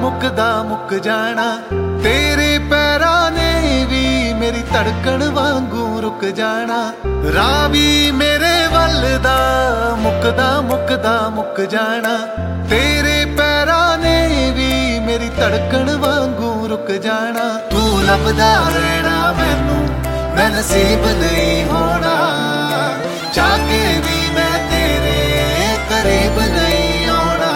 ਮੁੱਕਦਾ ਮੁੱਕ ਜਾਣਾ। ਤੇਰੇ ਪੈਰਾਂ ਨੇ ਵੀ ਮੇਰੀ ਧੜਕਣ ਵਾਂਗੂ ਰੁਕ ਜਾਣਾ। ਰਾਹ ਵੀ ਮੇਰੇ ਵੱਲ ਦਾ ਮੁੱਕਦਾ ਮੁੱਕਦਾ ਮੁੱਕ ਜਾਣਾ। ਤੇਰੇ ਪੈਰਾਂ ਨੇ ਵੀ ਮੇਰੀ ਧੜਕਣ ਵਾਂਗੂ ਰੁਕ ਜਾਣਾ। ਤੂੰ ਲੱਭਦਾ ਰਹਿਣਾ ਮੈਨੂੰ, ਮੈਂ ਨਸੀਬ ਨਹੀਂ ਹੋਣਾ। ਚਾਹ ਕੇ ਵੀ ਮੈਂ ਤੇਰੇ ਕਰੀਬ ਨਹੀਂ ਆਉਣਾ।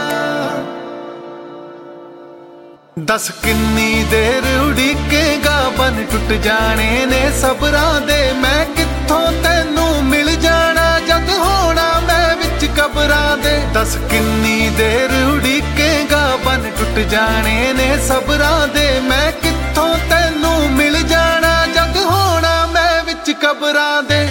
ਦੱਸ ਕਿੰਨੀ ਦੇਰ ਉਡੀਕੇਗਾ, ਬੰਨ ਟੁੱਟ ਜਾਣੇ ਨੇ ਸਬਰਾਂ ਦੇ। ਮੈਂ ਕਿੱਥੋਂ ਤੈਨੂੰ ਮਿਲ ਜਾਣਾ, ਜਦ ਹੋਣਾ ਮੈਂ ਵਿੱਚ ਕਬਰਾਂ ਦੇ। ਦੱਸ ਕਿੰਨੀ ਦੇਰ ਉਡੀਕੇਗਾ, ਬੰਨ ਟੁੱਟ ਜਾਣੇ ਨੇ ਸਬਰਾਂ ਦੇ। ਮੈਂ ਕਿੱਥੋਂ ਤੈਨੂੰ ਮਿਲ ਜਾਣਾ, ਜਦ ਹੋਣਾ ਮੈਂ ਵਿੱਚ ਕਬਰਾਂ ਦੇ।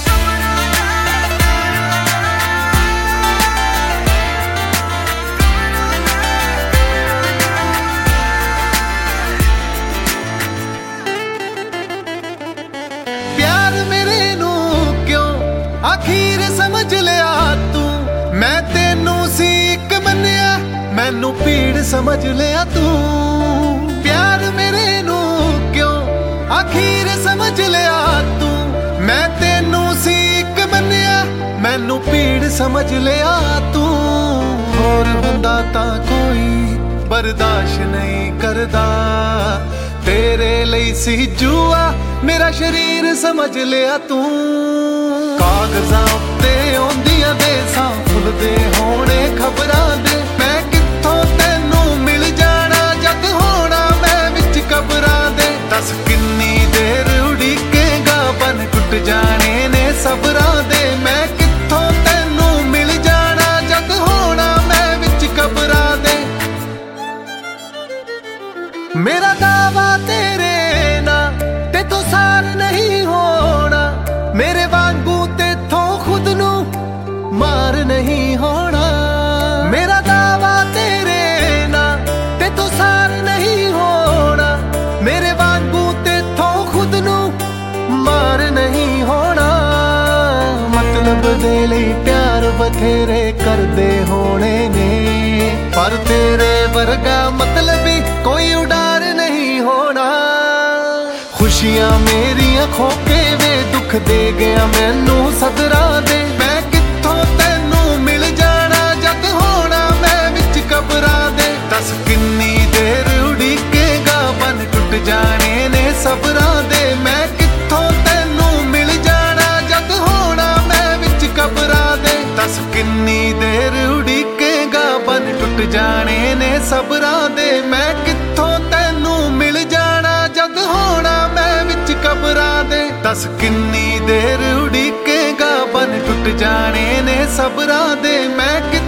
ਆਖੀਰ ਸਮਝ ਲਿਆ ਤੂੰ, ਮੈਂ ਤੈਨੂੰ ਸੀ ਇੱਕ ਮੰਨਿਆ, ਮੈਨੂੰ ਭੀੜ ਸਮਝ ਲਿਆ ਤੂੰ। ਪਿਆਰ ਮੇਰੇ ਨੂੰ ਕਿਉਂ ਆਖੀਰ ਸਮਝ ਲਿਆ ਤੂੰ, ਮੈਂ ਤੈਨੂੰ ਸੀ ਇੱਕ ਮੰਨਿਆ, ਮੈਨੂੰ ਭੀੜ ਸਮਝ ਲਿਆ ਤੂੰ। ਹੋਰ ਹੁੰਦਾ ਤਾਂ ਕੋਈ ਬਰਦਾਸ਼ਤ ਨਹੀਂ ਕਰਦਾ, ਤੇਰੇ ਲਈ ਸੀ ਜੂਆ ਮੇਰਾ ਸ਼ਰੀਰ ਸਮਝ ਲਿਆ ਤੂੰ। ਕਾਗਜ਼ਾਂ ਉੱਤੇ ਆਉਂਦੀਆਂ ਦੇਸਾਂ ਫੁੱਲਦੇ ਹੋਣੇ ਖਬਰਾਂ ਦੇ। ਮੈਂ ਕਿੱਥੋਂ ਤੈਨੂੰ ਮਿਲ ਜਾਣਾ, ਜਦ ਹੋਣਾ ਮੈਂ ਵਿੱਚ ਕਬਰਾਂ ਦੇ। ਦੱਸ ਕਿੰਨੀ ਦੇਰ ਉਡੀਕੇਗਾ, ਬੰਨ ਟੁੱਟ ਜਾਣੇ ਨੇ ਸਬਰਾਂ ਦੇ। ਮੈਂ ਕਿੱਥੋਂ ਤੈਨੂੰ ਮਿਲ ਜਾਣਾ, ਜਦ ਹੋਣਾ ਮੈਂ ਵਿੱਚ ਕਬਰਾਂ ਦੇ। ਮੇਰਾ ਦਾਵਾ ਤੇਰੇ ਨਾਲ ਤੇਥੋਂ ਸਾਰ ਨਹੀਂ ਹੋਣਾ, ਮੇਰੇ ਵਾਂਗੂ ਤੇਥੋਂ ਖੁਦ ਨੂੰ ਮਾਰ ਨਹੀਂ ਹੋਣਾ। ਮੇਰਾ ਦਾਵਾ ਤੇਰੇ ਨਾਲ ਤੇਥੋਂ ਸਾਰ ਨਹੀਂ ਹੋਣਾ, ਮੇਰੇ ਵਾਂਗੂ ਤੇਥੋਂ ਖੁਦ ਨੂੰ ਮਾਰ ਨਹੀਂ ਹੋਣਾ। ਮਤਲਬ ਦੇ ਲਈ ਪਿਆਰ ਬਥੇਰੇ ਕਰਦੇ ਹੋਣੇ ਨੇ, ਪਰ ਤੇਰੇ ਵਰਗਾ ਮਤਲਬੀ ਕੋਈ ਉਡਾਰ ਨਹੀਂ ਹੋਣਾ। ਖੁਸ਼ੀਆਂ ਮੇਰੀਆਂ ਖੋ ਕੇ ਵੇ ਦੁੱਖ ਦੇ ਗਿਆ ਮੈਨੂੰ ਸਦਰਾਂ ਦੇ। ਮੈਂ ਕਿੱਥੋਂ ਤੈਨੂੰ ਮਿਲ ਜਾਣਾ, ਜਦ ਹੋਣਾ ਮੈਂ ਵਿੱਚ ਕਬਰਾਂ ਦੇ। ਦੱਸ ਕਿੰਨੀ ਦੇਰ ਉਡੀਕੇਗਾ, ਬੰਨ ਟੁੱਟ ਜਾਣੇ ਨੇ ਸਬਰਾਂ ਦੇ। ਮੈਂ ਕਿੱਥੋਂ ਤੈਨੂੰ ਮਿਲ ਜਾਣਾ, ਜਦ ਹੋਣਾ ਮੈਂ ਵਿੱਚ ਕਬਰਾਂ ਦੇ। ਦੱਸ ਕਿੰਨੀ ਦੇਰ ਉਡੀਕੇਗਾ, ਬੰਨ ਟੁੱਟ ਜਾਣੇ ਨੇ ਸਬਰਾਂ ਦੇ। ਮੈਂ ਕਿੱਥੋਂ ਤੈਨੂੰ ਮਿਲ ਜਾਣਾ, ਜਦ ਹੋਣਾ ਮੈਂ ਵਿੱਚ ਕਬਰਾਂ ਦੇ। ਦੱਸ ਕਿੰਨੀ ਦੇਰ ਉਡੀਕੇਗਾ, ਬੰਨ ਟੁੱਟ ਜਾਣੇ ਨੇ ਸਬਰਾਂ ਦੇ। ਮੈਂ